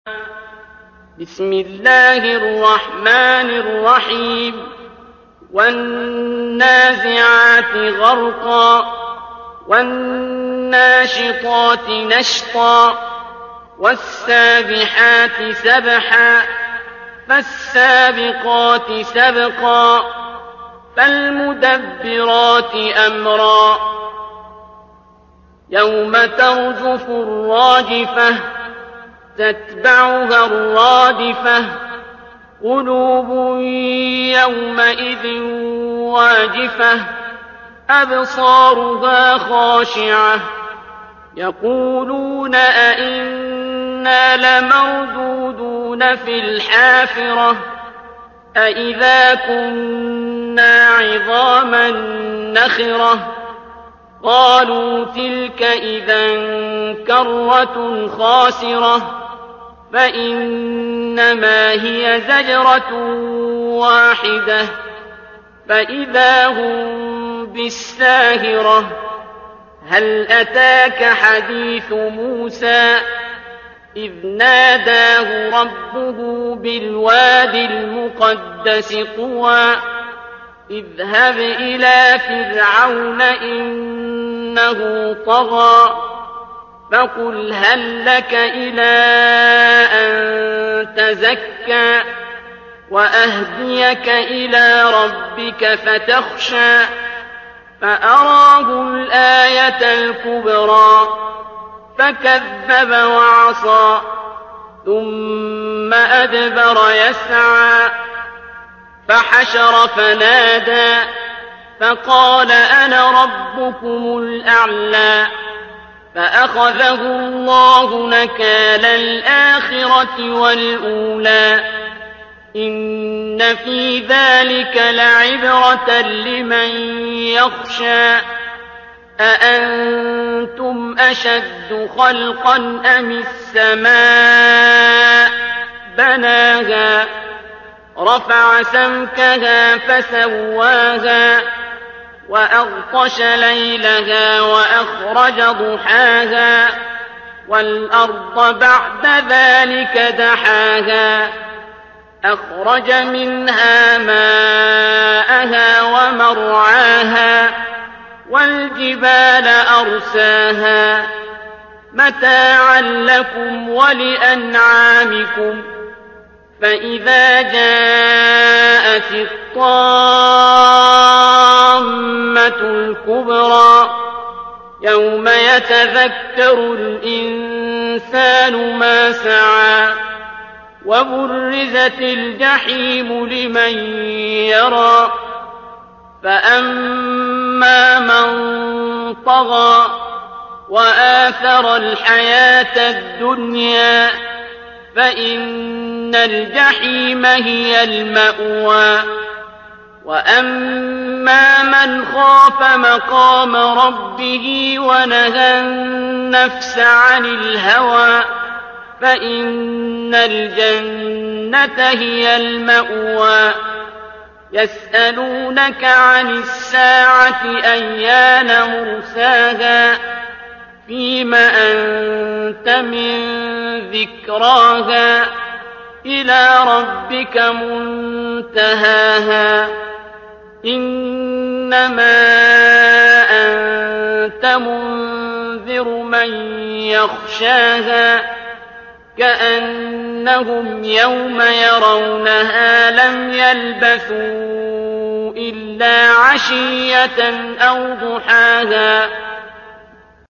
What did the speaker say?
بسم الله الرحمن الرحيم والنازعات غرقا والناشطات نشطا والسابحات سبحا فالسابقات سبقا فالمدبرات أمرا يوم ترجف الراجفة تتبعها الرادفة قلوب يومئذ واجفة أبصارها خاشعة يقولون أئنا لمردودون في الحافرة أئذا كنا عظاما نخرة قالوا تلك إذا كرة خاسرة فإنما هي زجرة واحدة فإذا هم بالساهرة هل أتاك حديث موسى إذ ناداه ربه بالواد المقدس طوى اذهب إلى فرعون إنه طغى فقل هل لك إلى أن تزكى وأهديك إلى ربك فتخشى فأراه الآية الكبرى فكذب وعصى ثم أدبر يسعى فحشر فنادى فقال أنا ربكم الأعلى فأخذه الله نكال الآخرة والأولى إن في ذلك لعبرة لمن يخشى أأنتم أشد خلقا أم السماء بناها رفع سمكها فسواها وأغطش ليلها وأخرج ضحاها والأرض بعد ذلك دحاها أخرج منها ماءها ومرعاها والجبال أرساها متاعا لكم ولأنعامكم فإذا جاءت الطامة الكبرى يوم يتذكر الإنسان ما سعى وبرزت الجحيم لمن يرى فأما من طغى وآثر الحياة الدنيا فإن الجحيم هي المأوى وأما من خاف مقام ربه ونهى النفس عن الهوى فإن الجنة هي المأوى يسألونك عن الساعة أيان مرساها فيم أنت من ذكراها إلى ربك منتهاها إنما أنت منذر من يخشاها كأنهم يوم يرونها لم يلبثوا إلا عشية أو ضحاها